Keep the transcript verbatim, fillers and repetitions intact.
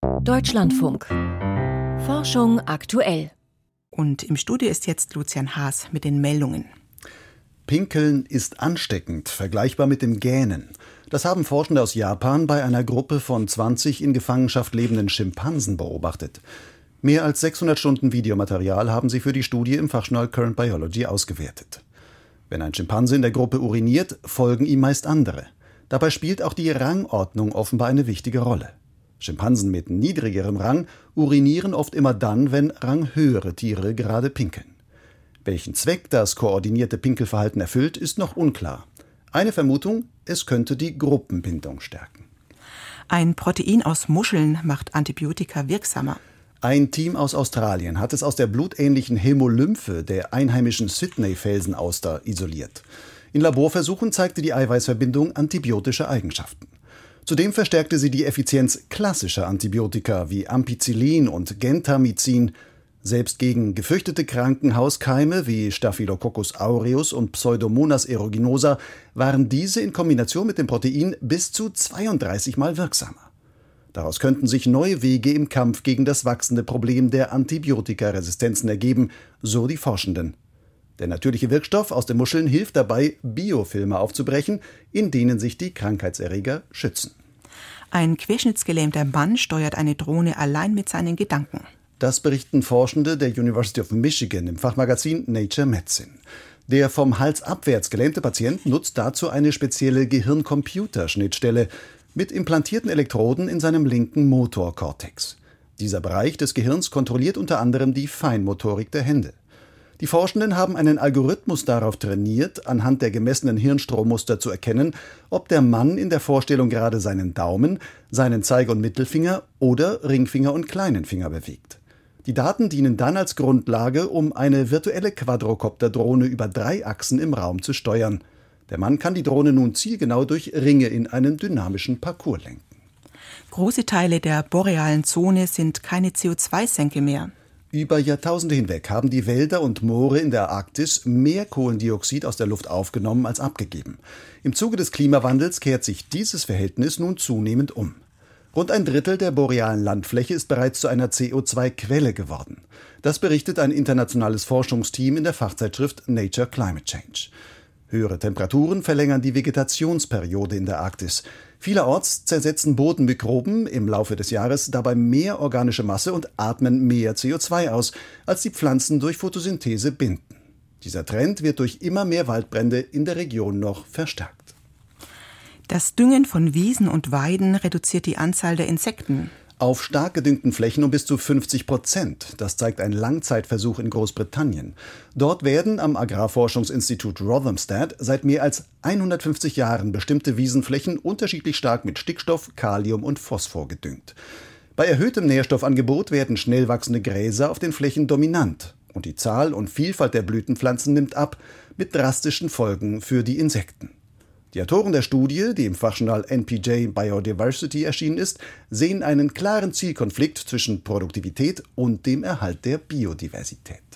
Deutschlandfunk. Forschung aktuell. Und im Studio ist jetzt Lucian Haas mit den Meldungen. Pinkeln ist ansteckend, vergleichbar mit dem Gähnen. Das haben Forschende aus Japan bei einer Gruppe von zwanzig in Gefangenschaft lebenden Schimpansen beobachtet. Mehr als sechshundert Stunden Videomaterial haben sie für die Studie im Fachjournal Current Biology ausgewertet. Wenn ein Schimpanse in der Gruppe uriniert, folgen ihm meist andere. Dabei spielt auch die Rangordnung offenbar eine wichtige Rolle. Schimpansen mit niedrigerem Rang urinieren oft immer dann, wenn ranghöhere Tiere gerade pinkeln. Welchen Zweck das koordinierte Pinkelverhalten erfüllt, ist noch unklar. Eine Vermutung, es könnte die Gruppenbindung stärken. Ein Protein aus Muscheln macht Antibiotika wirksamer. Ein Team aus Australien hat es aus der blutähnlichen Hämolymphe der einheimischen Sydney-Felsenauster isoliert. In Laborversuchen zeigte die Eiweißverbindung antibiotische Eigenschaften. Zudem verstärkte sie die Effizienz klassischer Antibiotika wie Ampicillin und Gentamicin. Selbst gegen gefürchtete Krankenhauskeime wie Staphylococcus aureus und Pseudomonas aeruginosa waren diese in Kombination mit dem Protein bis zu zweiunddreißig Mal wirksamer. Daraus könnten sich neue Wege im Kampf gegen das wachsende Problem der Antibiotikaresistenzen ergeben, so die Forschenden. Der natürliche Wirkstoff aus den Muscheln hilft dabei, Biofilme aufzubrechen, in denen sich die Krankheitserreger schützen. Ein querschnittsgelähmter Mann steuert eine Drohne allein mit seinen Gedanken. Das berichten Forschende der University of Michigan im Fachmagazin Nature Medicine. Der vom Hals abwärts gelähmte Patient nutzt dazu eine spezielle Gehirn-Computer-Schnittstelle mit implantierten Elektroden in seinem linken Motorkortex. Dieser Bereich des Gehirns kontrolliert unter anderem die Feinmotorik der Hände. Die Forschenden haben einen Algorithmus darauf trainiert, anhand der gemessenen Hirnstrommuster zu erkennen, ob der Mann in der Vorstellung gerade seinen Daumen, seinen Zeige- und Mittelfinger oder Ringfinger und kleinen Finger bewegt. Die Daten dienen dann als Grundlage, um eine virtuelle Quadrocopter-Drohne über drei Achsen im Raum zu steuern. Der Mann kann die Drohne nun zielgenau durch Ringe in einen dynamischen Parcours lenken. Große Teile der borealen Zone sind keine C O zwei Senke mehr. Über Jahrtausende hinweg haben die Wälder und Moore in der Arktis mehr Kohlendioxid aus der Luft aufgenommen als abgegeben. Im Zuge des Klimawandels kehrt sich dieses Verhältnis nun zunehmend um. Rund ein Drittel der borealen Landfläche ist bereits zu einer C O zwei Quelle geworden. Das berichtet ein internationales Forschungsteam in der Fachzeitschrift Nature Climate Change. Höhere Temperaturen verlängern die Vegetationsperiode in der Arktis. Vielerorts zersetzen Bodenmikroben im Laufe des Jahres dabei mehr organische Masse und atmen mehr C O zwei aus, als die Pflanzen durch Photosynthese binden. Dieser Trend wird durch immer mehr Waldbrände in der Region noch verstärkt. Das Düngen von Wiesen und Weiden reduziert die Anzahl der Insekten. Auf stark gedüngten Flächen um bis zu fünfzig Prozent. Das zeigt ein Langzeitversuch in Großbritannien. Dort werden am Agrarforschungsinstitut Rothamsted seit mehr als hundertfünfzig Jahren bestimmte Wiesenflächen unterschiedlich stark mit Stickstoff, Kalium und Phosphor gedüngt. Bei erhöhtem Nährstoffangebot werden schnell wachsende Gräser auf den Flächen dominant. Und die Zahl und Vielfalt der Blütenpflanzen nimmt ab, mit drastischen Folgen für die Insekten. Die Autoren der Studie, die im Fachjournal N P J Biodiversity erschienen ist, sehen einen klaren Zielkonflikt zwischen Produktivität und dem Erhalt der Biodiversität.